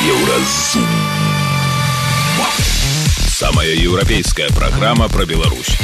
Еўразум. Самая еўрапейская праграма пра Беларусь.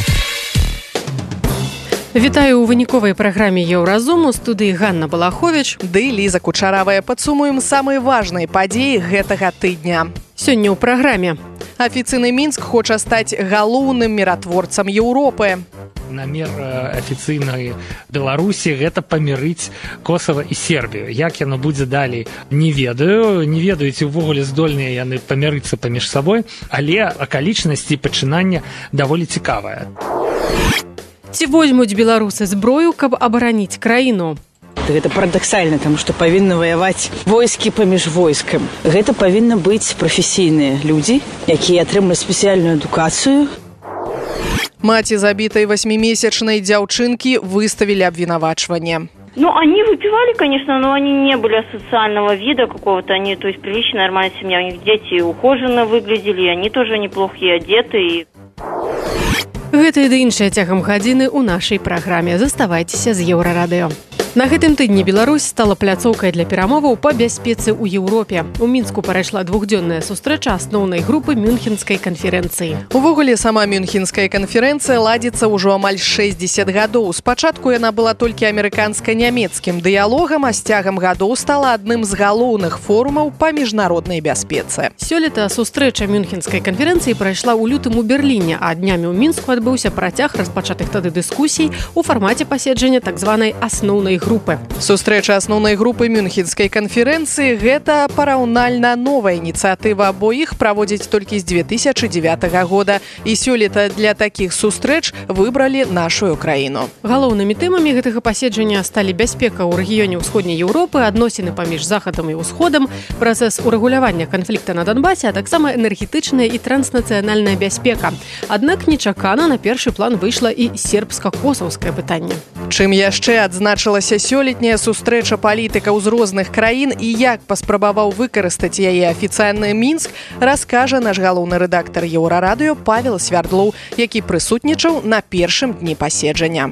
Вітаю ў выніковай праграме Еўразум. У студыі Ганна Балахович ды Ліза Кучаравая. Падсумуем самыя важныя падзеі гэтага тыдня. Сёння ў праграме. Афіцыйны Мінск хоча стаць галоўным міратворцам Еўропы. Намер афіцыйнай Беларусі гэта памірыць Косава і Сербію. Як яно будзе далей, не ведаю. Не ведаю, ці ўвогуле здольныя яны памірыцца паміж сабой, але акалічнасці пачынання даволі цікавая. Ці возьмуць беларусы зброю, каб абараніць краіну? Гэта парадаксальна, таму што павінны ваяваць войскі паміж войскам. Гэта павінны быць прафесійныя людзі, якія атрымалі спецыяльную адукацыю. Маці забітай 8-месячнай дзяўчынкі выставілі абвінавачванне. Они выпивали, конечно, но они не были асоциального вида какого-то. Они, то есть, приличная, нормальная семья. У них дети ухоженно выглядели, они тоже неплохо одеты. Гэта і да іншыя цягам гадзіны ў нашай праграме. Заставайцеся з Еўрарадыё. На гэтым тыдні Беларусь стала пляцоўкай для перамоваў па бяспецы ў Еўропе. У Мінску прайшла двухдзённая сустрэча асноўнай групы Мюнхенскай канферэнцыі. Увогуле, сама Мюнхенская канферэнцыя ладзіцца ўжо амаль 60 гадоў. Спачатку яна была толькі амерыканска-нямецкім дыялогам, а з цягам гадоў стала адным з галоўных форумаў па міжнароднай бяспецы. Сёлета сустрэча Мюнхенскай канферэнцыі прайшла ў лютым у Берліне, а днямі ў Мінску адбыўся працяг распачатых тады дыскусій у фармаце паседжання так званай асноўнай групы. Сустрэча асноўнай групы Мюнхенскай канферэнцыі – гэта параўнальна новая ініцыятыва, бо іх праводзяць толькі з 2009 года. І сёлета для такіх сустрэч выбралі нашу краіну. Галоўнымі тэмамі гэтага паседжання сталі бяспека ў рэгіёне ўсходняй Еўропы, адносіны паміж захадам і ўсходам, працэс урэгулявання канфлікта на Донбасе, а таксама энергетычная і транснацыянальная бяспека. Аднак нечакана на першы план выйшла і сербска-косаўскае пытанне. Чым яшчэ адзначылася сёлетняя сустрэча палітыкаў з розных краін і як паспрабаваў выкарыстаць яе афіцыйны Мінск, раскажа наш галоўны рэдактар Еўрарадыё Павел Свярдлоў, які прысутнічаў на першым дні паседжання.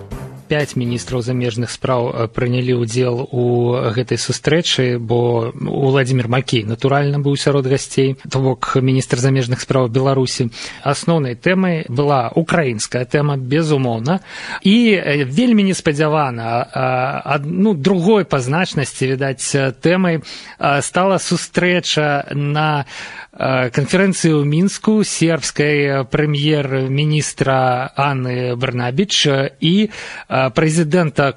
5 міністраў замежных спраў прынялі ўдзел у гэтай сустрэчы, бо Уладзімір Макей, натуральна, быў сярод гасцей, то бок міністр замежных спраў Беларусі. Асноўнай тэмай была украінская тэма, безумоўна, і вельмі неспадзявана, другой па значнасці, відаць, тэмай стала сустрэча на канферэнцыі ў Мінску сербскай прэм'ер-міністра Анны Брнабіч і прэзідэнта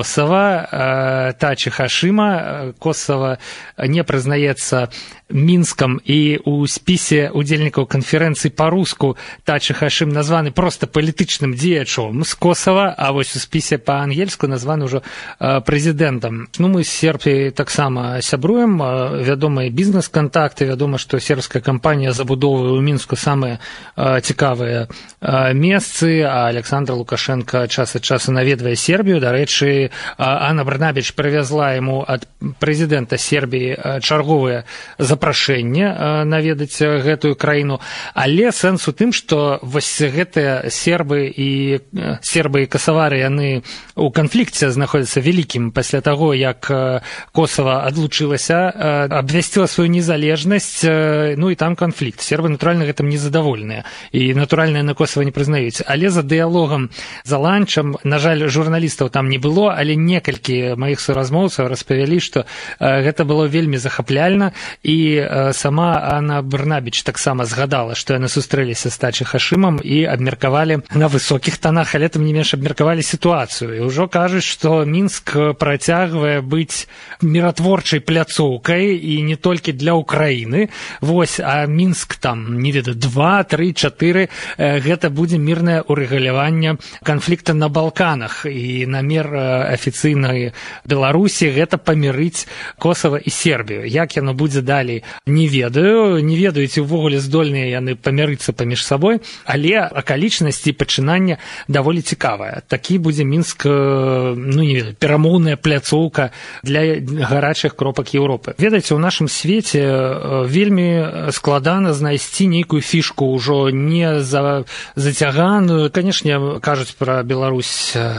Косава Тачи Хашима. Косава не прызнаецца Мінскам, і ў спісе удзельнікаў канферэнцыі па-руску Тачи Хашим названы проста палітычным дзеячом з Косава, а вось у спісе па-ангельску названы ўжо прэзідэнтам. Мы з Сербіяй таксама сябруем, вядомыя бізнес-кантакты, вядома, што сербская кампанія забудоўвае ў Мінску самыя цікавыя месцы, а Александр Лукашенко час ад часу наведвае Сербію. Дарэчы, Анна Брнабіч прывязла яму ад прэзідэнта Сербіі чарговыя запрашэнне наведаць гэтую краіну, але сэнс у тым, што вось гэтыя сербы і касавары, яны ў канфлікце знаходзяцца вялікім пасля таго, як Косава адлучылася, абвясціла сваю незалежнасць, і там канфлікт. Сербы, натуральна, гэтым незадаволеныя, і, натуральна, на Косава не прызнаюць. Але за дыялогам, за ланчам, на жаль, журналістаў там не было, але некалькі маіх суразмоўцаў распавялі, што гэта было вельмі захапляльна, і сама Анна Брнабіч таксама згадала, што яны сустрэліся з Тачи Хашимам і абмеркавалі на высокіх тонах, але тым не менш абмеркавалі сітуацыю. І ўжо кажуць, што Мінск працягвае быць міратворчай пляцоўкай і не толькі для Украіны. Вось, а Мінск там, не ведаю, 2, 3, 4, гэта будзе мірнае урэгуляванне канфлікта на Балканах. І намер афіцыйнай Беларусі гэта памірыць Косава і Сербію. Як яно будзе далей, не ведаю. Не ведаю, ці ўвогуле здольныя яны памірыцца паміж сабой, але акалічнасці пачынання даволі цікавая. Такі будзе Мінск, не ведаю, перамоўная пляцоўка для гарачых кропак Еўропы. Ведаеце, у нашым свеце вельмі складана знайсці нейкую фішку ўжо не зацяганую. Канешне, кажуць пра Беларусь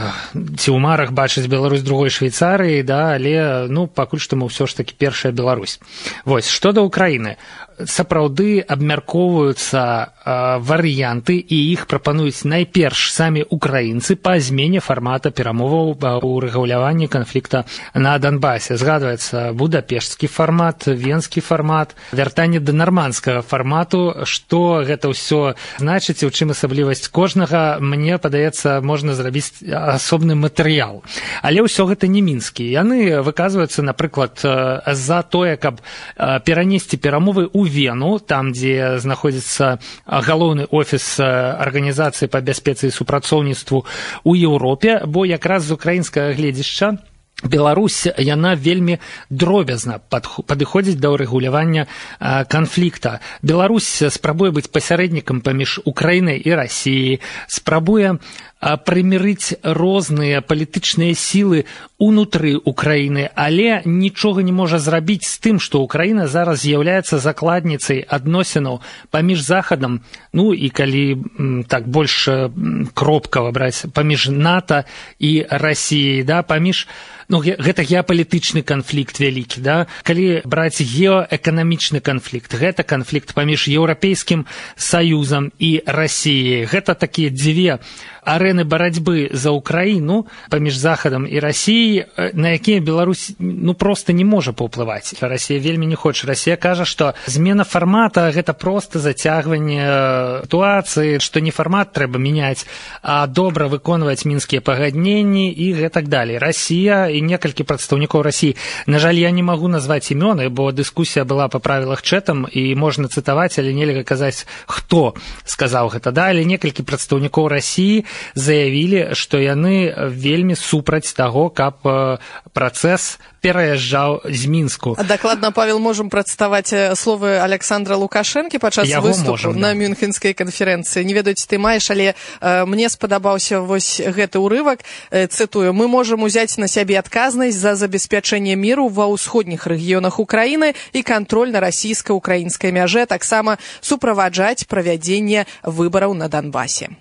ці ў марах бачыць Беларусь другой Швейцарыі, да, але пакуль што мы ўсё ж такі першая Беларусь. Вось, што да Украіны. Сапраўды абмяркоўваюцца варыянты, і іх прапануюць найперш самі украінцы па змене фармата перамоваў у рэгуляванні канфлікта на Донбасе. Згадваецца будапешцкі фармат, венскі фармат, вяртанне да нармандскага фармату. Што гэта ўсё значыць і ў чым асаблівасць кожнага, мне падаецца, можна зрабіць асобны матэрыял. Але ўсё гэта не мінскі. Яны выказваюцца, напрыклад, за тое, каб перанесці перамовы ў Вену, там, дзе знаходзіцца галоўны офіс арганізацыі па бяспецы і супрацоўніцтву ў Еўропе, бо якраз з украінскага гледзішча Беларусь, яна вельмі дробязна падыходзіць да ўрэгулявання канфлікта. Беларусь спрабуе быць пасярэднікам паміж Украінай і Расіяй, спрабуе прымірыць розныя палітычныя сілы унутры Украіны, але нічога не можа зрабіць з тым, што Украіна зараз з'яўляецца закладніцай адносінаў паміж Захадам, і калі так больш кропкава браць, паміж НАТО і Расіяй, да, паміж гэта геапалітычны канфлікт вялікі, да? Калі браць геаэканамічны канфлікт, гэта канфлікт паміж Еўрапейскім Саюзам і Расіяй. Гэта такія дзве арэны барацьбы за Украіну паміж Захадам і Расіяй, на якія Беларусь проста не можа паўплываць. Расія вельмі не хоча. Расія кажа, што змена фармата гэта проста зацягванне сітуацыі, што не фармат трэба мяняць, а добра выконваць мінскія пагадненні і гэтак далей. Расія і некалькі прадстаўнікоў Расіі. На жаль, я не магу назваць імёны, бо дыскусія была па правілах чэтам, і можна цытаваць, але нельга казаць, хто сказаў гэта. Да? Але некалькі прадстаўнікоў Расіі заявілі, што яны вельмі супраць таго, каб працэс пераязджаў з Мінску. А дакладна, Павел, можам працытаваць словы Александра Лукашэнкі падчас выступу на Мюнхенскай канферэнцыі. Не ведаю, ці ты маеш, але мне спадабаўся вось гэты ўрывак. Цытую: «Мы можам узяць на сябе адказнасць за забеспячэнне міру ва ўсходніх рэгіёнах Украіны і кантроль на расійска-украінскай мяжэ, таксама суправаджаць правядзенне выбараў на Донбасе».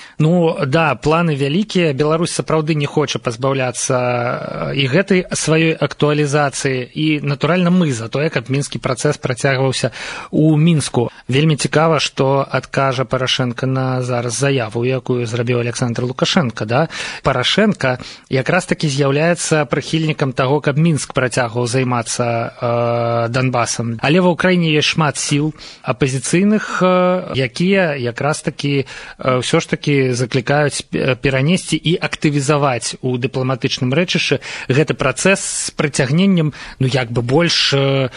Да, планы вялікія. Беларусь сапраўды не хоча пазбаўляцца і гэтай сваёй актуалізацыі. І, натуральна, мы за тое, каб мінскі працэс працягваўся ў Мінску. Вельмі цікава, што адкажа Парашенка на зараз заяву, якую зрабіў Александр Лукашенко. Да? Парашенка якраз такі з'яўляецца прыхільнікам таго, каб Мінск працягваў займацца Донбасам. Але ва ўкраіне ёсць шмат сіл апазіцыйных, якія якраз такі ўсё ж такі заклікаюць перанесці і актывізаваць у дыпламатычным рэчышчы гэты працэс з прыцягненнем больш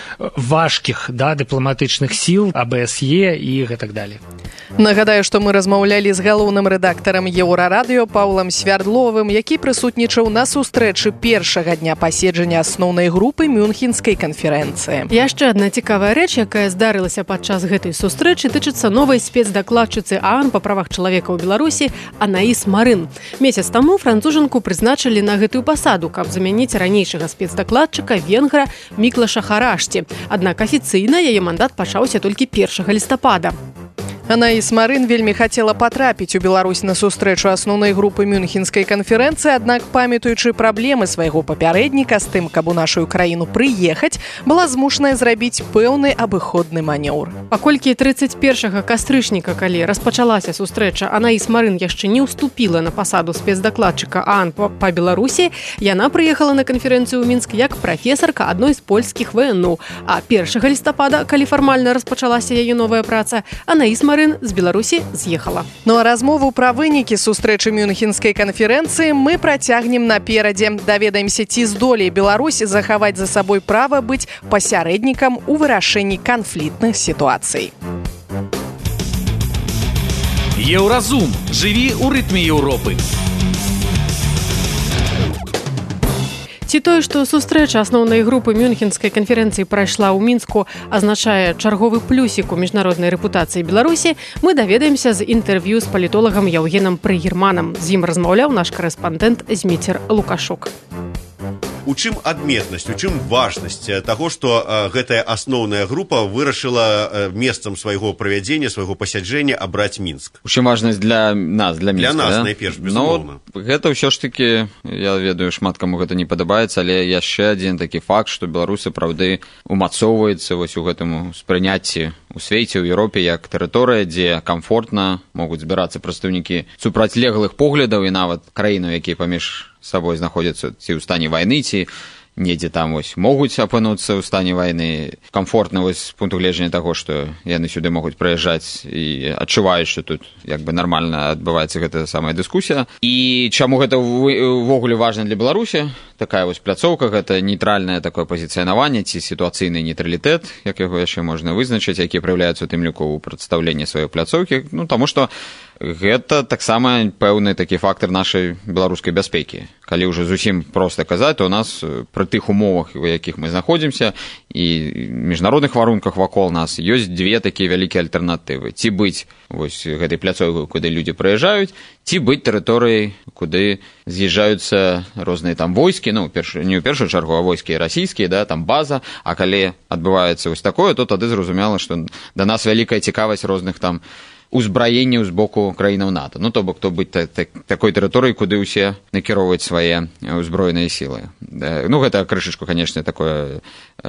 важкіх дыпламатычных сіл, АБСЕ і гэтак далей. Нагадаю, што мы размаўлялі з галоўным рэдактарам Еўрарадыё Паўлам Свярдловым, які прысутнічаў на сустрэчы першага дня паседжання асноўнай групы Мюнхенскай канферэнцыі. Яшчэ адна цікавая рэч, якая здарылася падчас гэтай сустрэчы, тычыцца новай спецдакладчыцы ААН па правах чалавека ў Беларусі Анаіс Марын. Месяц таму францужанку прызначылі на гэтую пасаду, каб замяніць ранейшага спецдакладчыка венгра Міклаша Харашці. Аднак афіцыйна яе мандат пачаўся толькі 1 лістапада. Анаіс Марын вельмі хацела патрапіць у Беларусь на сустрэчу асноўнай групы Мюнхенскай канферэнцыі, аднак, памятаючы праблемы свайго папярэдніка з тым, каб у нашу краіну прыехаць, была змушаная зрабіць пэўны абыходны манеўр. Паколькі 31 кастрычніка, калі распачалася сустрэча, Анаіс Марын яшчэ не ўступіла на пасаду спецдакладчыка ААН па Беларусі, яна прыехала на канферэнцыю ў Мінск як прафесарка адной з польскіх ВНУ. А 1 лістапада, калі фармальна распачалася яе новая праца, Анаіс Марын з Беларусі з'ехала. А размову пра вынікі сустрэчы Мюнхенскай канферэнцыі мы працягнем наперадзе. Даведаемся, ці здолее Беларусь захаваць за сабой права быць пасярэднікам у вырашэнні канфліктных сітуацый. Еўразум. Жыві ў рытме Еўропы. Ці тое, што сустрэча асноўнай групы Мюнхенскай канферэнцыі прайшла ў Мінску, азначае чарговы плюсік у міжнароднай рэпутацыі Беларусі, мы даведаемся з інтэрв'ю з палітолагам Яўгенам Прыгерманам. З ім размаўляў наш карэспандэнт Зміцер Лукашук. у чым адметнасць, у чым важнасць таго, што гэтая асноўная група вырашыла месцам свайго правядзення, свайго пасяджэння абраць Мінск? У чым важнасць для нас, для Мінска? Для нас, да? найперш, безумоўна. Гэта ўсё ж такі, я ведаю, шмат каму гэта не падабаецца, але яшчэ адзін такі факт, што беларусы, праўды, умацоўваюцца вось у гэтым спрыняцці у свеце, ў Еўропе, як тэрыторыя, дзе камфортна могуць збірацца прадстаўнікі супрацьлеглых поглядаў і нават краінаў, якія паміж сабой знаходзяцца ці ў стане вайны, ці недзе там вось могуць апынуцца ў стане вайны. Камфортна вось з пункту гледжання таго, што яны сюды могуць прыязджаць і адчуваюць, што тут як бы нармальна адбываецца гэта самая дыскусія. І чаму гэта ўвогуле важна для Беларусі? Такая вось пляцоўка, гэта нейтральнае такое пазіцыянаванне ці сітуацыйны нейтралітэт, як яго яшчэ можна вызначыць, які праяўляецца у тым ліку ў прадстаўленні сваёй пляцоўкі, таму што гэта таксама пэўны такі фактар нашай беларускай бяспекі. Калі ўжо зусім проста казаць, то у нас пры тых умовах, у якіх мы знаходзімся, і міжнародных варунках вакол нас ёсць дзве такія вялікія альтэрнатывы. Ці быць вось гэтай пляцоўкай, куды людзі прыязджаюць, ці быць тэрыторыяй, куды з'язджаюцца розныя там войскі, не ў першую чаргу, а войскі расійскія, да, там база, а калі адбываецца вось такое, то тады зразумела, што да нас вялікая цікавасць розных там узбраенняў з боку краінаў НАТО. То бок, то быць такой тэрыторыяй, куды ўсе накіроўваюць свае ўзброеныя сілы. Гэта крышачку, канешне, такое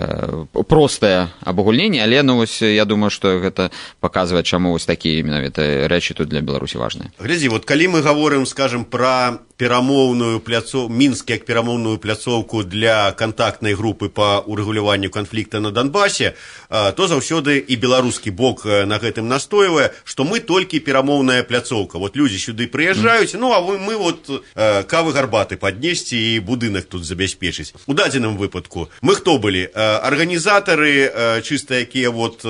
простае абагульненне, але вось я думаю, што гэта паказвае, чаму вось такія менавіта рэчы тут для Беларусі важныя. Глядзі, вот калі мы гаворым, скажем, пра перамоўную пляцоўку, Мінск як перамоўную пляцоўку для кантактнай групы па урэгуляванню канфлікта на Донбасе, то заўсёды і беларускі бок на гэтым настойвае, што мы толькі перамоўная пляцоўка. Вот людзі сюды прыязджаюць, а мы вот кавы гарбаты паднесці і будынак тут забяспечыць. У дадзеным выпадку мы хто былі? Арганізатары, чыста якія вот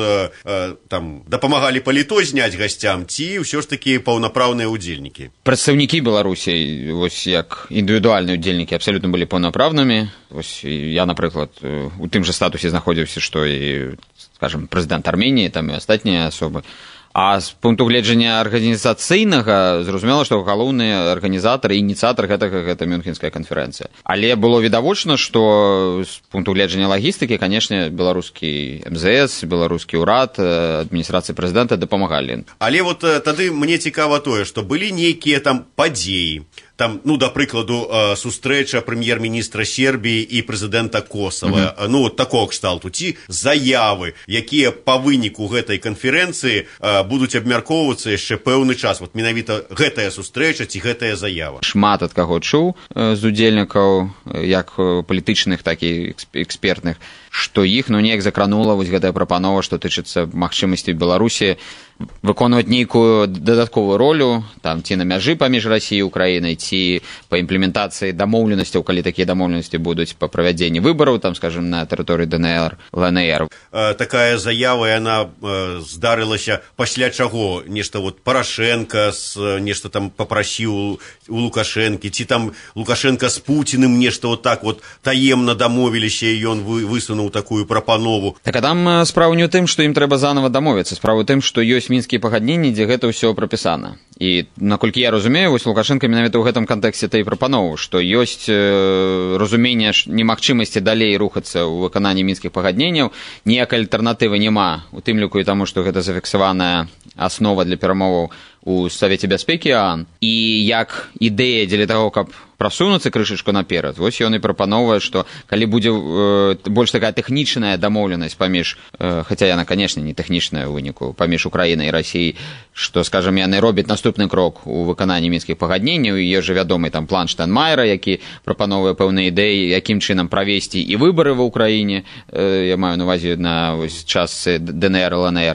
там дапамагалі паліто зняць гасцям, ці ўсё ж такі паўнапраўныя ўдзельнікі? Прадстаўнікі Беларусі, вось як індывідуальныя ўдзельнікі, абсалютна былі паўнапраўнымі. Вось я, напрыклад, у тым жа статусе знаходзіўся, што і, скажем, прэзідэнт Арменіі, там і астатнія асобы. А з пункту гледжання арганізацыйнага зразумела, што галоўны арганізатар і ініцыятар гэта Мюнхенская канферэнцыя. Але было відавочна, што з пункту гледжання лагістыкі, канешне, беларускі МЗС, беларускі ўрад, адміністрацыя прэзідэнта дапамагалі. Але вот тады мне цікава тое, што былі нейкія там падзеі, там, да прыкладу, сустрэча прэм'ер-міністра Сербіі і прэзідэнта Косава, вот такого кшталту, ці заявы, якія па выніку гэтай канферэнцыі будуць абмяркоўвацца яшчэ пэўны час. Вот менавіта гэтая сустрэча ці гэтая заява. Шмат ад каго чуў з удзельнікаў, як палітычных, так і экспертных, што іх, неяк закранула вось гэтая прапанова, што тычыцца магчымасці Беларусі выконваць нейкую дадатковую ролю, там, ці на мяжы паміж Расіяй і Украінай, ці па імплементацыі дамоўленасцяў, калі такія дамоўленасці будуць па правядзенні выбараў, там, скажем, на тэрыторыі ДНР, ЛНР. Такая заява, яна здарылася пасля чаго? Нешта вот Парашенко нешта там папрасіў у Лукашэнкі, ці там Лукашенко з Пуціным нешта вот так вот таемна дамовіліся, і ён высунуў такую прапанову. Так, а там справа не ў тым, што ім трэба заново дамовіцца, справа ў тым, што ёсць мінскія пагадненні, дзе гэта ўсё прапісана. І, наколькі я разумею, вось Лукашенко менавіта ў гэтым кантэксце і прапановаў, што ёсць разуменне немагчымасці далей рухацца ў выкананні мінскіх пагадненняў, ніякай альтэрнатывы няма, у тым ліку і таму, што гэта зафіксаваная аснова для перамоваў у Савеце бяспекі ААН. І як ідэя дзеля таго, каб прасунуцца крышачку наперад, вось ён і прапановвае, што калі будзе больш такая тэхнічная дамоўленасць паміж, хаця яна, канешне, не тэхнічная ў выніку, паміж Украінай і Расіяй, што, скажам, яны робяць наступны крок у выкананні мінскіх пагадненняў, і ёсць жа вядомы там план Штайнмайера, які прапановвае пэўныя ідэі, якім чынам правесці і выбары ва ўкраіне, я маю на ўвазе на частцы ДНР, ЛНР,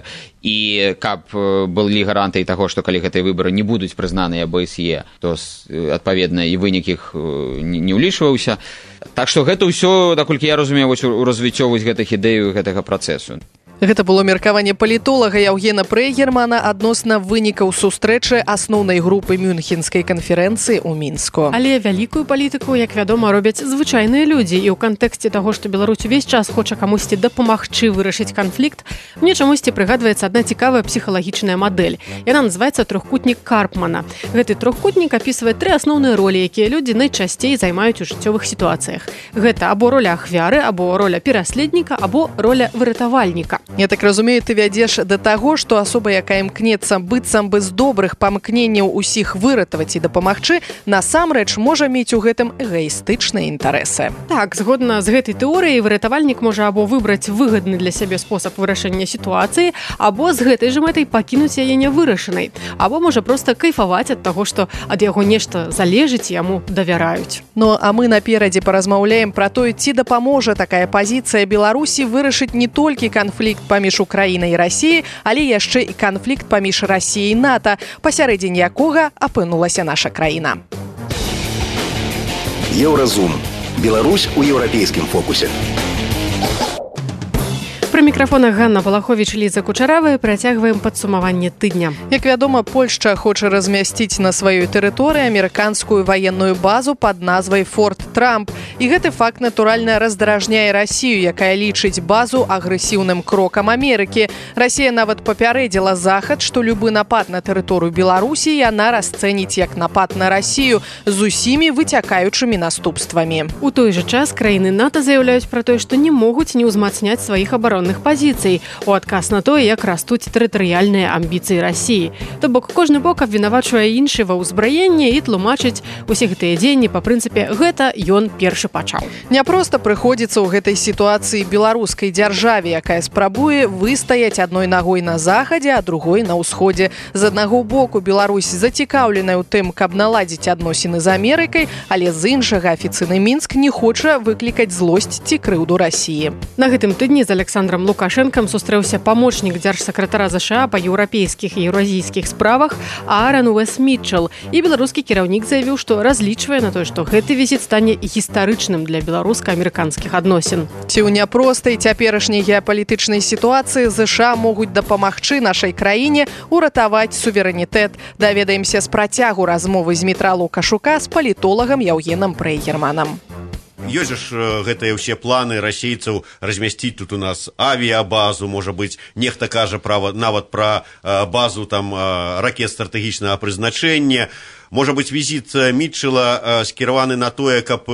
і каб былі гарантыі таго, што калі гэтыя выбары не будуць прызнаныя АБСЕ, то, адпаведна, і вынік іх не ўлічваўся. Так што гэта ўсё, наколькі я разумею, у развіццё гэтых ідэй гэтага працэсу. Гэта было меркаванне палітолага Яўгена Прэйгермана адносна вынікаў сустрэчы асноўнай групы Мюнхенскай канферэнцыі ў Мінску. Але вялікую палітыку, як вядома, робяць звычайныя людзі. І ў кантэксце таго, што Беларусь увесь час хоча камусьці дапамагчы вырашыць канфлікт, мне чамусьці прыгадваецца адна цікавая псіхалагічная мадэль. Яна называецца трохкутнік Карпмана. Гэты трохкутнік апісвае 3 асноўныя ролі, якія людзі найчасцей займаюць у жыццёвых сітуацыях. Гэта або роля ахвяры, або роля пераследніка, або роля выратавальніка. Я так разумею, ты вядзеш да таго, што асоба, якая імкнецца быццам бы з добрых памкненняў усіх выратаваць і дапамагчы, насамрэч можа мець у гэтым эгаістычныя інтарэсы. Так, згодна з гэтай тэорыяй, выратавальнік можа або выбраць выгадны для сябе спосаб вырашэння сітуацыі, або з гэтай жа мэтай пакінуць яе нявырашанай, або можа проста кайфаваць ад таго, што ад яго нешта залежыць і яму давяраюць. Ну, а мы наперадзе паразмаўляем пра тое, ці дапаможа такая пазіцыя Беларусі вырашыць не толькі канфлікт паміж Украінай і Расіяй, але яшчэ і канфлікт паміж Расіяй і НАТО, пасярэдзіне якога апынулася наша краіна. Еўразум. Беларусь у еўрапейскім фокусе. Пры мікрафонах Ганна Балаховіч, Ліза Кучаравая. Працягваем падсумаванне тыдня. Як вядома, Польшча хоча размясціць на сваёй тэрыторыі амерыканскую ваенную базу пад назвай Форт Трамп. І гэты факт, натуральна, раздражняе Расію, якая лічыць базу агрэсіўным крокам Амерыкі. Расія нават папярэдзіла Захад, што любы напад на тэрыторыю Беларусі яна расцэніць як напад на Расію з усімі выцякаючымі наступствамі. У той жа час краіны НАТО заяўляюць пра тое, што не могуць не ўзмацняць сваіх абаронных пазіцый у адказ на тое, як растуць тэрытарыяльныя амбіцыі Расіі. То бок кожны бок абвінавачвае іншы ва ўзбраенні і тлумачыць усе гэтыя дзеянні па прынцыпе «гэта ён першы пачаў». Няпроста прыходзіцца ў гэтай сітуацыі беларускай дзяржаве, якая спрабуе выстаяць адной нагой на захадзе, а другой на ўсходзе. З аднаго боку Беларусь зацікаўленая ў тым, каб наладзіць адносіны з Амерыкай, але з іншага афіцыйны Мінск не хоча выклікаць злосць ці крыўду Расіі. На гэтым тыдні з Александром Лукашэнкам сустрэўся памочнік дзяржсакратара ЗША па еўрапейскіх і еўразійскіх справах Аарон Уэс Мітчел. І беларускі кіраўнік заявіў, што разлічвае на тое, што гэты візіт стане гістарычным для беларуска-амерыканскіх адносін. Ці ў няпростай цяперашняй геапалітычнай сітуацыі ЗША могуць дапамагчы нашай краіне уратаваць суверэнітэт. Даведаемся з працягу размовы з Дмітра Лукашука з палітолагам Яўгенам Прэйгерманам. Ёсць ж гэтыя ўсе планы расейцаў размясціць тут у нас авіябазу, можа быць, нехта кажа нават пра базу там ракет стратэгічнага прызначэння. Можа быць, візіт Мітчела скіраваны на тое, каб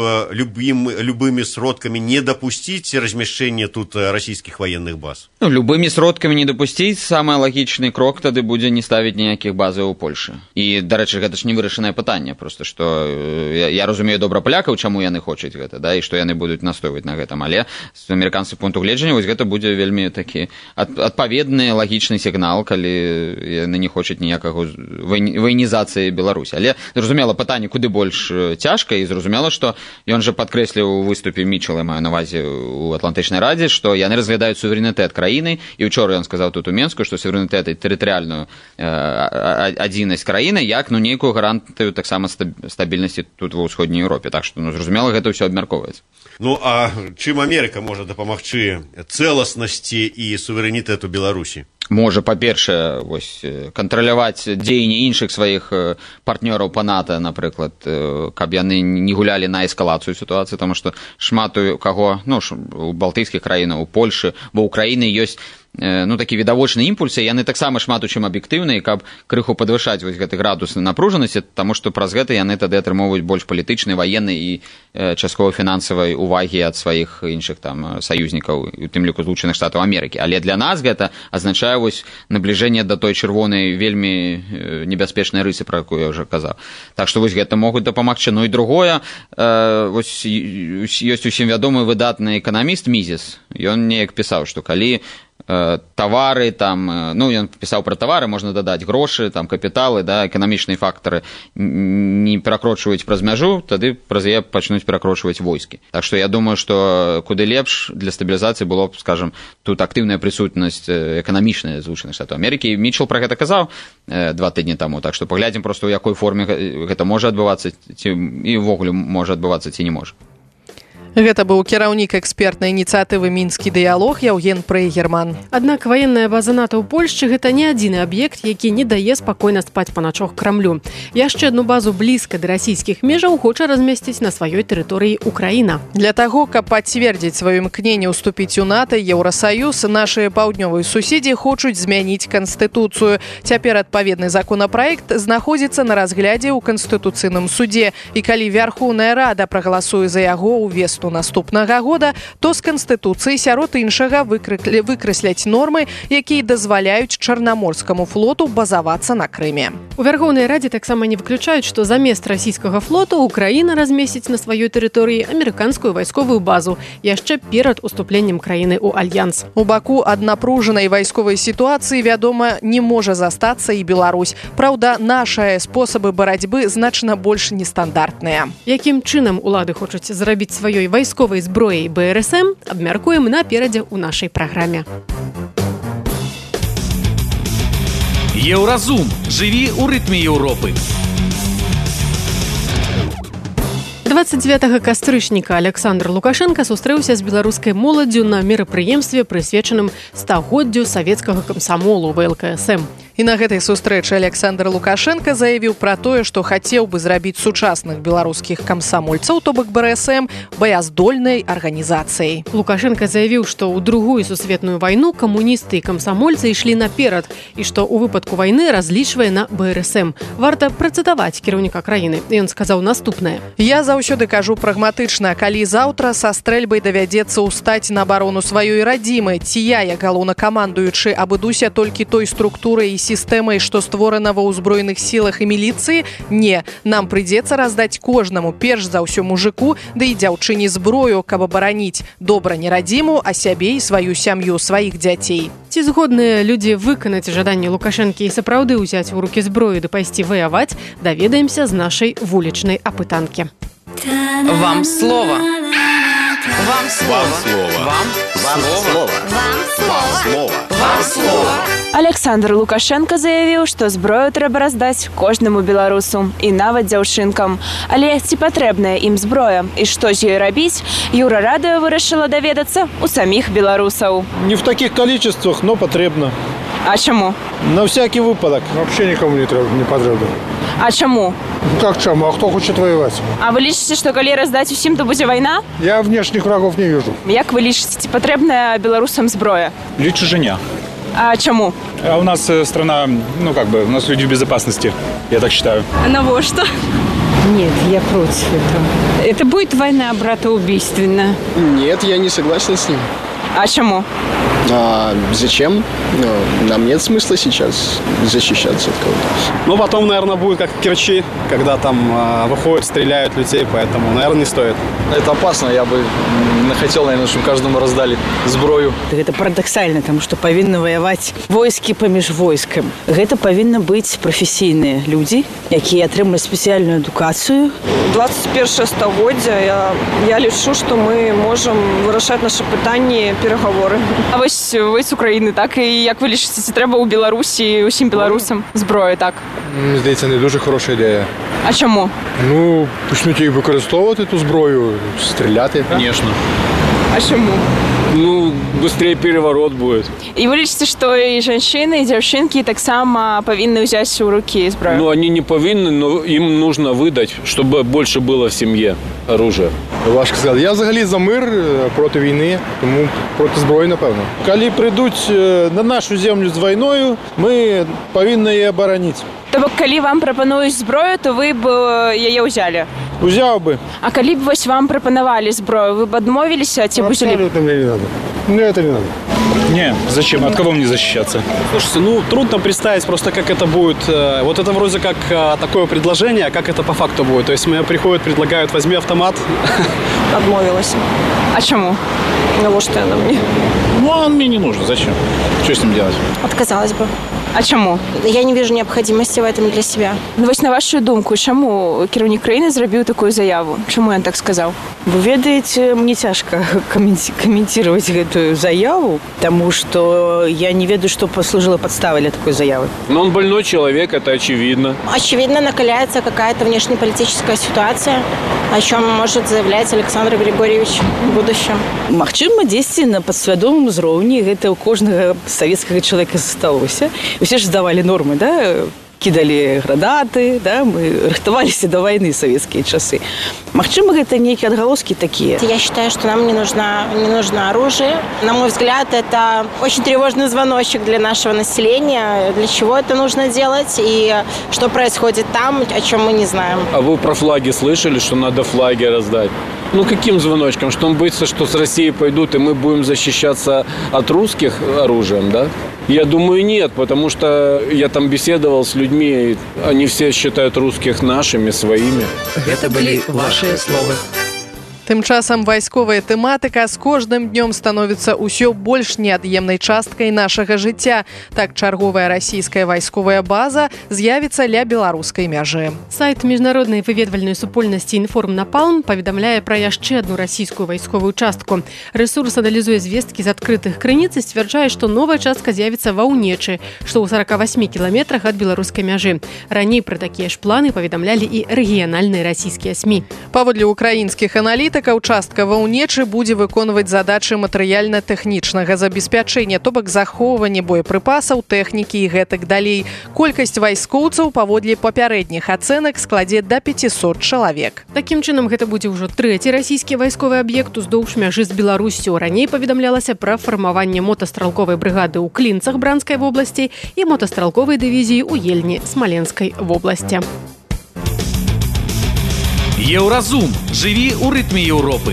любымі сродкамі не дапусціць размяшчэнне тут расійскіх ваенных баз. Любымі сродкамі не дапусціць, самы лагічны крок тады будзе не ставіць ніякіх базаў у Польшы. І, дарэчы, гэта ж не вырашанае пытанне, просто што я разумею добра палякаў, чаму яны хочуць гэта, да, і што яны будуць настойваць на гэтым, але з амерыканскага пункту гледжання вось гэта будзе вельмі такі адпаведны лагічны сігнал, калі яны не хочуць ніякага ваенізацыі Беларусі. Але зразумела, пытанне куды больш цяжка, і зразумела, што ён жа падкрэсліў у выступе Мітчела, маю на ўвазе у Атлантычнай радзе, што яны разглядаюць суверэнітэт краіны, і учора ён сказаў тут у Менску, што суверэнітэт і тэрытарыяльную адзіннасць краіны як нейкую гарантыю таксама стабільнасці тут ва ўсходняй Еўропе. Так што, зразумела, гэта ўсё абмяркоўваецца. Ну, а чым Амерыка можа дапамагчы цэласнасці і суверэнітэту Беларусі? Можа, па-першае, кантраляваць дзеянні іншых сваіх партнёраў па НАТО, напрыклад, каб яны не гулялі на эскалацыю сітуацыі, таму што шмат у каго, у балтыйскіх краінах, у Польшы, бо ў краіны ёсць такі відавочны імпульсы, яны таксама шмат у чым аб'ектыўныя, каб крыху падвышаць гэты градус напружанасці, таму што праз гэта яны тады атрымоўваюць больш палітычнай, ваеннай і часткова фінансавай увагі ад сваіх іншых там саюзнікаў, у тым ліку Злучаных Штатаў Амерыкі. Але для нас гэта азначае набліжэнне да той чырвонай вельмі небяспечнай рысы, пра якую я ўжо казаў. Так што гэта могуць дапамагчы. Ну і другое, ёсць усім вядомы выдатны эканаміст Мізес. Ён неяк пісаў, што калі тавары, там, ён пісаў пра тавары, можна дадаць грошы, там, капіталы, да, эканамічныя фактары не перакрочваюць праз мяжу, тады праз яе пачнуць перакрочваць войскі. Так што я думаю, што куды лепш для стабілізацыі было б, скажам, тут актыўная прысутнасць эканамічная Злучаных Штатаў Амерыкі. Мітчел пра гэта казаў 2 тыдні таму, так што паглядзім проста, у якой форме гэта можа адбывацца, ці і ўвогуле можа адбывацца, ці не можа. Гэта быў кіраўнік экспертнай ініцыятывы «Мінскі дыялог» Яўген Прейгерман. Аднак ваенная база НАТО ў Польшчы – гэта не адзіны аб'ект, які не дае спакойна спаць па начах Крамлю. Яшчэ адну базу блізка да расійскіх межаў хоча размесціць на сваёй тэрыторыі Украіна. Для таго, каб пацвердзіць сваё імкненне ўступіць у НАТО, Еўрасаюз, нашы паўднёвыя суседзі хочуць змяніць канстытуцыю. Цяпер адпаведны законапраект знаходзіцца на разглядзе ў Канстытуцыйным судзе. І калі Вярхоўная Рада прагаласуе за яго ў весту наступнага года, то з Канстытуцыі сярод іншага выкрэсляць нормы, якія дазваляюць Чарнаморскаму флоту базавацца на Крыме. У Вярхоўнай Радзе таксама не выключаюць, што замест расійскага флота Украіна размесціць на сваёй тэрыторыі амерыканскую вайсковую базу яшчэ перад уступленнем краіны ў альянс. У Баку ад напружанай вайсковай сітуацыі, вядома, не можа застацца і Беларусь. Праўда, нашыя спосабы барацьбы значна больш нестандартныя. Якім чынам улады хочуць зрабіць сваёй вайсковай зброяй БРСМ, абмяркуем наперадзе ў нашай праграме. Еўразум. Жыві ў рытме Еўропы. 29 кастрычніка Александр Лукашенко сустрэўся з беларускай моладдзю на мерапрыемстве, прысвечаным стагоддзю савецкага камсамолу ВЛКСМ. І на гэтай сустрэчы Александр Лукашенко заявіў пра тое, што хацеў бы зрабіць сучасных беларускіх камсамольцаў, то бок БРСМ, баяздольнай арганізацыяй. Лукашенко заявіў, што ў Другую сусветную вайну камуністы і камсамольцы ішлі наперад, і што ў выпадку вайны разлічвае на БРСМ. Варта працытаваць кіраўніка краіны. Ён сказаў наступнае. Я заўсёды кажу прагматычна, калі заўтра са стрэльбай давядзецца ўстаць на абарону сваёй радзімы, ці я, як галоўнакамандуючы, абыдуся толькі той структурай і сістэмай, што створана ва ўзброеных сілах і міліцыі? Не, нам прыйдзецца раздаць кожнаму, перш за ўсё мужику, да і дзяўчыне зброю, каб абараніць добра не радзіму, а сябе і сваю сям'ю, сваіх дзяцей. Ці згодныя людзі выканаць жаданне Лукашэнкі і сапраўды ўзяць у рукі зброю ды пайсці ваяваць, даведаемся з нашай вулічнай апытанкі. Вам слово. Вам слово. Вам слово. Вам слово. Вам слово. Александр Лукашенко заявіў, што зброю трэба раздаць кожнаму беларусу і нават дзяўчынкам. Але ці патрэбная ім зброя і што з ёй рабіць, Юра Радыё вырашыла даведацца у саміх беларусаў. Не в таких количествах, но потребно. А чаму? На всякий выпадок. Вообще никому не потребно. А чаму? Как чаму? А кто хочет воевать? А вы лічыце, што калі раздаць усім, то будзе вайна? Я внешних врагов не вижу. Як вы лічыце, ці патрэбная беларусам зброя? Лично женя. А чему? А у нас страна, у нас люди в безопасности, я так считаю. А на во что? Нет, я против этого. Это будет война братоубийственная. Нет, я не согласен с ним. А чему? Зачем? Нам нет смысла сейчас защищаться от кого-то. Потом, наверное, будет как в Керчи, когда там выходят, стреляют людей, поэтому, наверное, не стоит. Это опасно, я бы хотел, наверное, чтобы каждому раздали зброю. Это парадоксальна, таму што павінны ваяваць войскі паміж войскам. Гэта павінны быць прафесійныя людзі, якія атрымаюць спецыяльную адукацыю. 21 стагоддзя я лічу, што мы можам вырашаць нашы пытанні, перагаворы. А вось вы з Украіны, так? І як ви лічыце, ці трэба ў Беларусі усім беларусам зброю, так? Мені здається, не дуже хороша ідея. А чому? Почнуть їх використовувати, ту зброю, стріляти. Конечно. А чому? Быстрее переворот будет. І ви лічыце, што і жанчыны, і дзяўчынкі таксама павінны ўзяць у рукі зброю? Они не повинны, но им нужно выдать, чтобы больше было в семье оружия. Важко сказати. Я взагалі за мир, проти війни, тому проти зброї, напевно. Коли прийдуть на нашу землю з війною, ми повинні її оборонити. Тобто, коли вам прапанують зброю, то ви б її взяли? Взяв би. А коли б вам пропонували зброю, ви б відмовилися? Абсолютно мне не надо. Мне это не надо. Не, зачем? От кого мне защищаться? Слушайте, трудно представить просто, как это будет. Вот это вроде как такое предложение, а как это по факту будет. То есть мне приходят, предлагают, возьми автомат. Отмовилась. А чему? На что она мне? Он мне не нужен. Зачем? Что с ним делать? Отказалась бы. А чаму? Я не вижу необходимости в этом для себя. Ну, вось на вашу думку, чаму кіраўнік краіны зрабіў такую заяву? Чаму ён так сказаў? Вы ведаеце, мне цяжка каментировать гэтую заяву, потому что я не ведаю, что послужило подставой для такой заявы. Но он больной человек, это очевидно. Очевидно, накаляется какая-то внешнеполитическая ситуация, о чем может заявлять Александр Григорьевич в будущем. Магчыма, дзесьці на падсвядомым узроўні гэта ў кожнага савецкага чалавека засталося. Усе ж здавалі нормы, да? Кідалі градаты, да? Мы рыхтаваліся до войны советские часы. Магчыма, гэта нейкія адгалоскі такія. Я считаю, что нам не нужно оружие. На мой взгляд, это очень тревожный звоночек для нашего населения. Для чего это нужно делать и что происходит там, о чем мы не знаем. А вы про флаги слышали, что надо флаги раздать? Ну, каким звоночком? Что он боится, что с России пойдут, и мы будем защищаться от русских оружием, да? Я думаю, нет, потому что я там беседовал с людьми, и они все считают русских нашими, своими. Это были ваши слова. Тым часам вайсковая тэматыка з кожным днём становіцца ўсё больш неад'емнай часткай нашага жыцця. Так чарговая расійская вайсковая база з'явіцца ля беларускай мяжы. Сайт міжнароднай выведвальнай супольнасці «Інформнапалм» паведамляе пра яшчэ адну расійскую вайсковую частку. Рэсурс аналізуе звесткі з адкрытых крыніц і сцвярджае, што новая частка з'явіцца ва ўнечы, што ў 48 кіламетрах ад беларускай мяжы. Раней пра такія ж планы паведамлялі і рэгіянальныя расійскія СМІ. Паводле украінскіх аналітыкаў, участка ва ўнечы будзе выконваць задачы матэрыяльна-тэхнічнага забеспячэння, то бок захоўвання боепрыпасаў, тэхнікі і гэтак далей. Колькасць вайскоўцаў паводле папярэдніх ацэнак складзе да 500 чалавек. Такім чынам, гэта будзе ўжо трэці расійскі вайсковы аб'ект уздоўж мяжы з Беларуссю. Раней паведамлялася пра фармаванне мотастралковай брыгады ў Клінцах Бранскай вобласці і мотастралковай дывізіі ў Ельні Смаленскай вобласці. Еўразум. Жыві ў рытме Еўропы.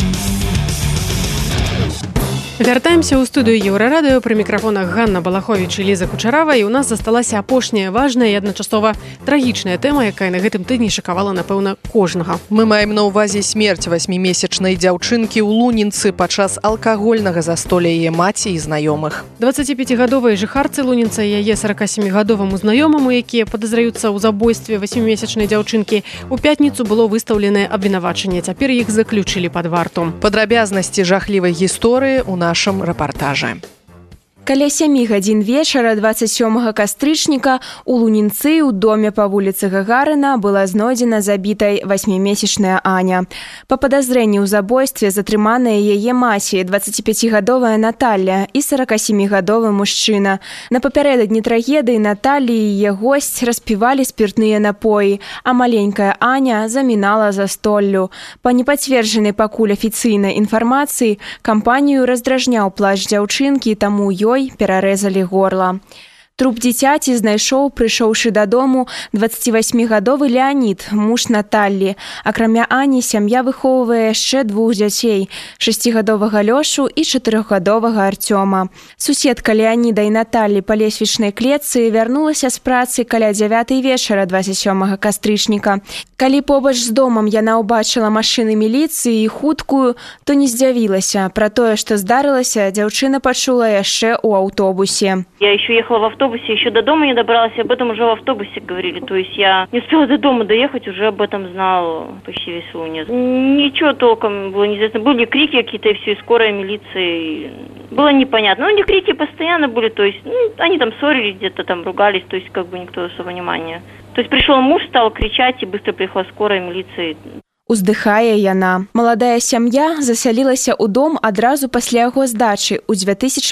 Вяртаемся ў студыю Еўрарадыё, пры мікрафонах Ганна Балаховіч і Ліза Кучарава, і ў нас засталася апошняя важная і адначасова трагічная тэма, якая на гэтым тыдні шакавала, напэўна, кожнага. Мы маем на ўвазе смерць 8-месячнай дзяўчынкі ў Лунінцы падчас алкагольнага застолля яе маці і знаёмых. 25-гадовай жыхарцы Лунінца і яе 47-гадоваму знаёмаму, якія падазраюцца ў забойстве 8-месячнай дзяўчынкі, у пятніцу было выстаўленае абвінавачанне. Цяпер іх заключылі пад варту. Падрабязнасці жахлівай гісторыі ў нашым рэпартажы. Каля 7 гадзін вечара 27 кастрычніка у Лунінцы ў доме па вуліцы Гагарына была знойдзена забітай 8-месячная Аня. Па падазрэнні ў забойстве затрыманая яе маці, 25-гадовая Наталля і 47-гадовы мужчына. На папярэдадні трагедыі Наталлі і яе госць распівалі спіртныя напоі, а маленькая Аня замінала застоллю. Па непацверджанай пакуль афіцыйнай інфармацыі, кампанію раздражняў плач дзяўчынкі, таму ёй перарэзалі горла. Труп дзіцяці знайшоў, прыйшоўшы дадому, 28-гадовы Леанід, муж Наталлі. Акрамя Ані, сям'я выхоўвае яшчэ 2 дзяцей – 6-гадовага Лёшу і 4-гадовага Артёма. Суседка Леаніда і Наталлі па лесвічнай клетцы вярнулася з працы каля 9 вечара 27 кастрычніка. Калі побач з домам яна ўбачыла машыны міліцыі і хуткую, то не здзівілася. Пра тое, што здарылася, дзяўчына пачула яшчэ ў аўтобусе. Я еще ехала в автобусе, еще до дома не добралась, об этом уже в автобусе говорили. То есть я не успела до дома доехать, уже об этом знал почти весь Лунец. Ничего толком было неизвестно. Были крики какие-то, и все, и скорая, милиция. И было непонятно. Но у них крики постоянно были, то есть они там ссорились, где-то там ругались, то есть как бы никто особо внимания. То есть пришел муж, стал кричать, и быстро приехала скорая, милиция. Уздыхае яна. Маладая сям'я засялілася ў дом адразу пасля яго здачы ў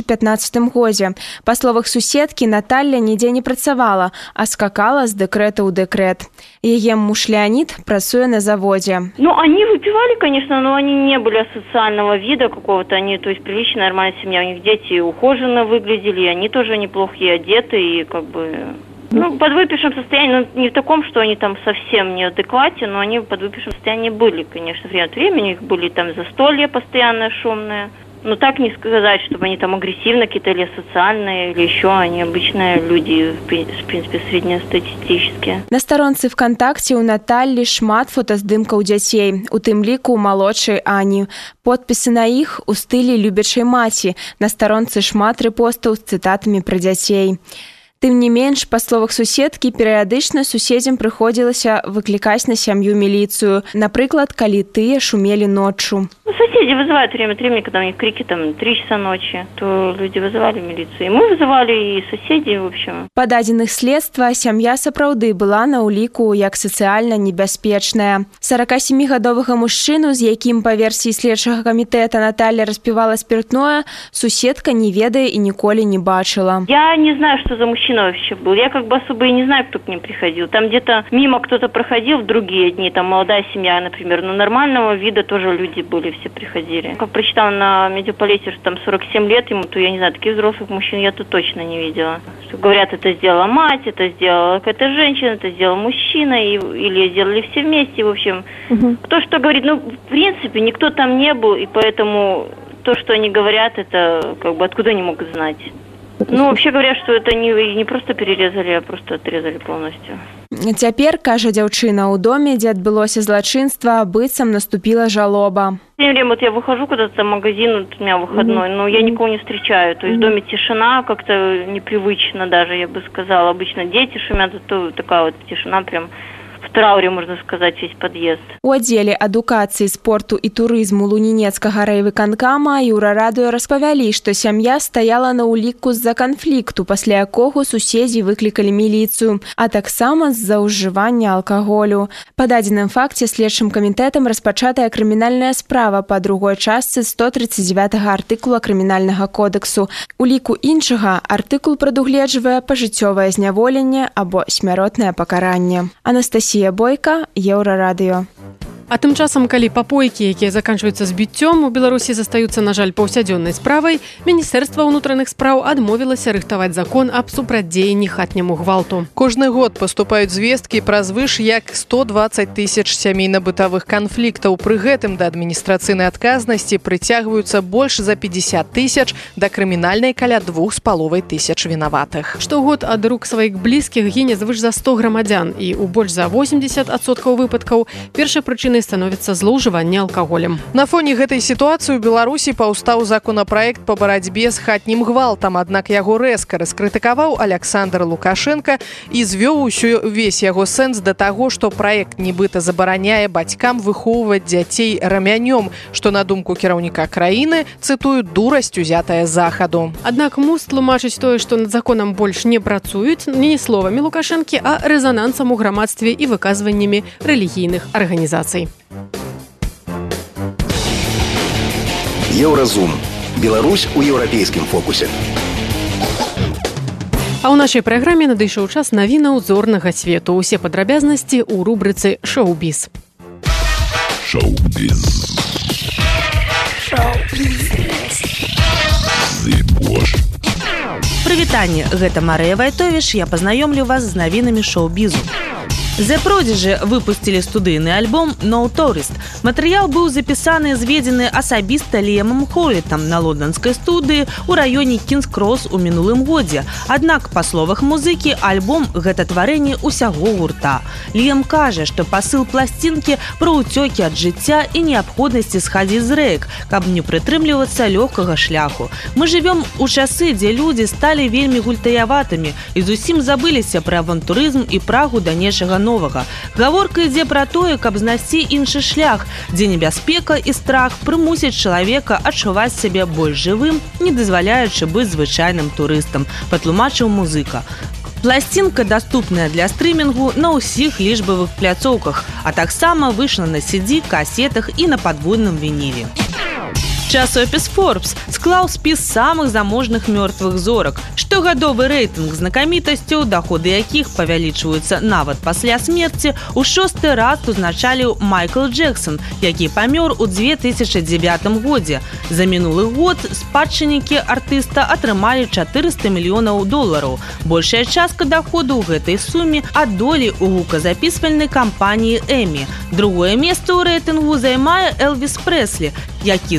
2015 годзе. Па словах суседкі, Наталля нідзе не працавала, а скакала з дэкрэта ў дэкрэт. Яе муж Леонид працуе на заводе. Ну, они выпивали, конечно, но они не были асоциального вида какого-то. Они, то есть, приличная, нормальная семья. У них дети ухоженно выглядели, они тоже неплохие одеты и как бы... Ну, в подвыпившем состоянии, ну, не в таком, что они там совсем неадеквате, но они в подвыпившем состоянии были, конечно, время от времени. У них были там застолья постоянно шумные. Но так не сказать, чтобы они там агрессивно какие-то или социальные, или еще они обычные люди, в принципе, среднестатистические. На старонцы ВКонтакте у Наталлі шмат фотаздымкаў дзяцей, у тым ліку у малодшай Ані. Подпісы на іх у стылі любячай маці. На старонцы шмат рэпостаў з цытатамі пра дзяцей. Тым не менш, па словах суседкі, перыядычна суседзям прыходзілася выклікаць на сям'ю міліцыю. Напрыклад, калі тыя шумелі ноччу. Соседи вызывают время от времени, когда у них крики 3 часа ночи, то люди вызывали милицию. И мы вызывали, и соседи, в общем. Па дадзеных следства, сям'я сапраўды была на ўліку як сацыяльна небяспечная. 47-гадовага мужчыну, з якім па версіі следчага камітэта Наталья распівала спиртное, суседка не ведае і ніколі не бачыла. Я не знаю, что за мужчина вообще был. Я как бы особо и не знаю, кто к ним приходил. Там где-то мимо кто-то проходил в другие дни, там молодая семья, например, но нормального вида тоже люди были, все приходили. Как прочитала на медиаполите, что там 47 лет ему, то я не знаю, таких взрослых мужчин я тут точно не видела. Что говорят, это сделала мать, это сделала какая-то женщина, это сделал мужчина, или сделали все вместе, в общем. Кто что говорит, в принципе, никто там не был, и поэтому то, что они говорят, это как бы откуда они могут знать. Вообще говорят, что это не просто перерезали, а просто отрезали полностью. Цяпер, кажа дзяўчына, у доме, дзе адбылося злачынства, быццам наступила жалоба. Я выхожу куда-то в магазин, у меня выходной, но я никого не встречаю. То есть в доме тишина, как-то непривычно даже, я бы сказала. Обычно дети шумят, то такая вот тишина прям... В трауре, можно сказать, весь подъезд. У аддзеле адукацыі, спорту і турызму Лунінецкага райвыканкама Юрарадыё распавялі, што сям'я стаяла на ўліку з-за канфлікту, пасля якога суседзі выклікалі міліцыю, а таксама з-за ўжывання алкаголю. Па дадзеным факце следчым камітэтам распачатая крымінальная справа па другой частцы 139-га артыкула крымінальнага кодексу. У ліку іншага артыкул прадугледжвае пажыццёвае зняволенне або смяротнае пакаранне. Анастасія Бойка, Еўрарадыё. А тым часам, калі папойкі, якія заканчваюцца збіццём, у Беларусі застаюцца, на жаль, паўсядзённай справай, Міністэрства ўнутраных спраў адмовілася рыхтаваць закон аб супрацьдзеянні хатняму гвалту. Кожны год паступаюць звесткі пра звыш як 120 тысяч сямейна-бытавых канфліктаў. Пры гэтым да адміністрацыйнай адказнасці прыцягваюцца больш за 50 тысяч, да крымінальнай каля 2,5 тысяч вінаватых. Штогод ад рук сваіх блізкіх гіне звыш за 100 грамадзян, і ў больш за 80% выпадкаў першай прычынай становіцца злоўжыванне алкаголем. На фоне гэтай сітуацыі ў Беларусі паўстаў законапраект па барацьбе з хатнім гвалтам, аднак яго рэзка раскрытыкаваў Александр Лукашенко і звёў увесь яго сэнс да таго, што праект нібыта забараняе бацькам выхоўваць дзяцей рамянём, што на думку кіраўніка краіны, цытую, дурасць узятая з захаду. Аднак МУС тлумачыць тое, што над законам больш не працуюць, не словамі Лукашэнкі, а рэзанансам у грамадстве і выказваннямі рэлігійных арганізацый. Еўразум. Беларусь у еўрапейскім фокусе. А ў нашай праграме надышоў час навінаў зорнага свету. Усе падрабязнасці ў рубрыцы «Шоу-біз». Шоу-біз. Прывітанне, гэта Марыя Вайтовіш, я пазнаёмлю вас з навінамі шоу-бізу. The Prodigy выпусцілі студыйны альбом «No Tourist». Матэрыял быў запісаны і зведзены асабіста Ліэмам Холлітам на лонданскай студыі ў раёне Кінгс-Крос у мінулым годзе. Аднак, па словах музыкі, альбом – гэта тварэнне ўсяго гурта. Ліэм кажа, што пасыл пласцінкі пра ўцёкі ад жыцця і неабходнасці схадзіць з рэек, каб не прытрымлівацца лёгкага шляху. Мы жывём у часы, дзе людзі сталі вельмі гультаяватымі і зусім забыліся пра авантурызм і прагу да нечага новага. Гаворка ідзе пра тое, каб знайсці іншы шлях, дзе небяспека і страх прымусяць чалавека адчуваць сябе больш жывым, не дазваляючы быць звычайным турыстам, патлумачыў музыка. Пласцінка даступная для стрымінгу на ўсіх лічбавых пляцоўках, а таксама выйшла на CD, касетах і на падвойным вініле. Часопіс Forbes склаў спіс самых заможных мёртвых зорак. Штогадовы рэйтынг знакамітасцяў, даходы якіх павялічваюцца нават пасля смерці, у 6-й раз узначаліў Майкл Джексон, які памёр у 2009 годзе. За мінулы год спадчыннікі артыста атрымалі $400 мільёнаў. Большая частка даходу ў гэтай суме ад долі ў гуказапісвальнай кампаніі Эмі. Другое месца ў рэйтынгу займае Элвіс Прэслі, які зарабіў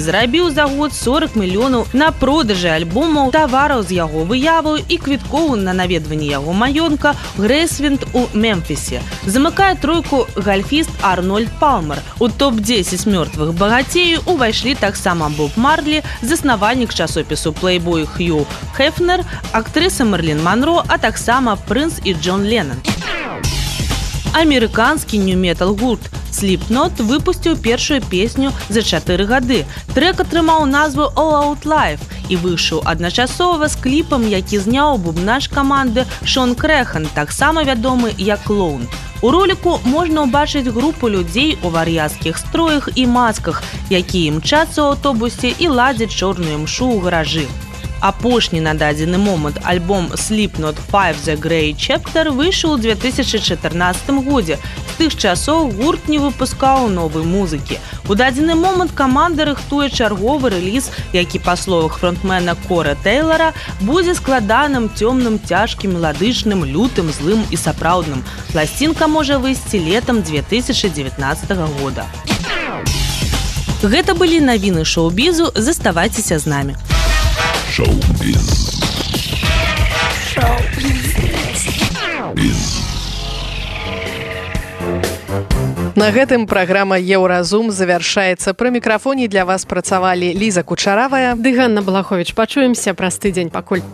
зарабіў за год 40 мільёнаў на продажы альбомаў, тавараў з яго выявою і квіткоў на наведванне яго маёнтка Грэйсвінд у Мемфісе. Замыкае тройку гальфіст Арнольд Палмер. У топ-10 мёртвых багацеяў увайшлі таксама Боб Марлі, заснавальнік часопісу Playboy Хью Хефнер, актрыса Мерлін Монро, а таксама Прынц і Джон Леннон. Амерыканскі нью-метал гурт Slipknot выпусціў першую песню за 4 гады. Трэк атрымаў назву All Out Life і выйшаў адначасова з кліпам, які зняў бубнаш каманды Шон Крэхан, таксама вядомы як Клоун. У роліку можна ўбачыць групу людзей у вар'яцкіх строях і масках, якія імчацца ў аўтобусе і ладзяць чорную імшу ў гаражы. Апошні на дадзены момант альбом Slipknot 5 The Grey Chapter выйшаў у 2014 годзе. З тых часоў гурт не выпускаў новай музыкі. У дадзены момант каманда рыхтуе чарговы рэліз, які, па словах фронтмена Кора Тэйлара, будзе складаным, цёмным, цяжкім, меладычным, лютым, злым і сапраўдным. Пласцінка можа выйсці летам 2019 года. Гэта былі навіны шоу-бізу, заставайцеся з намі. Шоу-біз. На гэтым праграма «Еўразум» завяршаецца. Пры мікрафоне для вас працавалі Ліза Кучаравая ды Ганна Балаховіч. Пачуемся праз тыдзень, пакуль.